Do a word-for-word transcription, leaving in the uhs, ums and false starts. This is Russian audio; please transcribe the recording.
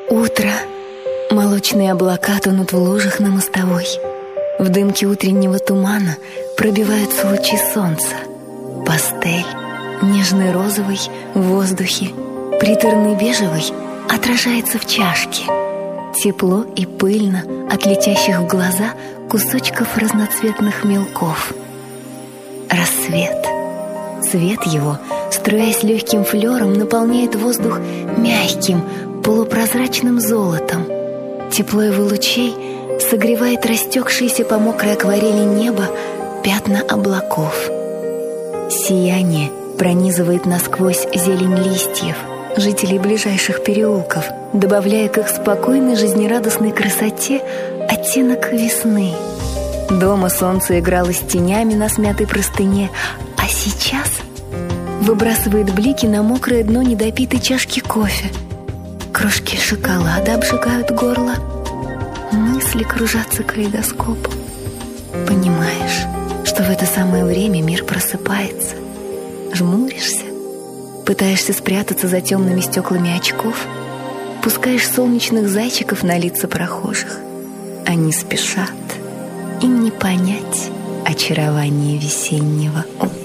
Утро. Молочные облака тонут в лужах на мостовой. В дымке утреннего тумана пробиваются лучи солнца. Пастель, нежный розовый в воздухе, приторный бежевый отражается в чашке. Тепло и пыльно от летящих в глаза кусочков разноцветных мелков. Рассвет. Цвет его, струясь легким флером, наполняет воздух мягким, полупрозрачным золотом. Тепло его лучей согревает растекшиеся по мокрой акварели неба пятна облаков. Сияние пронизывает насквозь зелень листьев жителей ближайших переулков, добавляя к их спокойной жизнерадостной красоте оттенок весны. Дома солнце играло с тенями на смятой простыне, а сейчас выбрасывает блики на мокрое дно недопитой чашки кофе. Крошки шоколада обжигают горло. Мысли кружатся калейдоскопом. Понимаешь, что в это самое время мир просыпается. Жмуришься, пытаешься спрятаться за темными стеклами очков, пускаешь солнечных зайчиков на лица прохожих. Они спешат, им не понять очарование весеннего утра.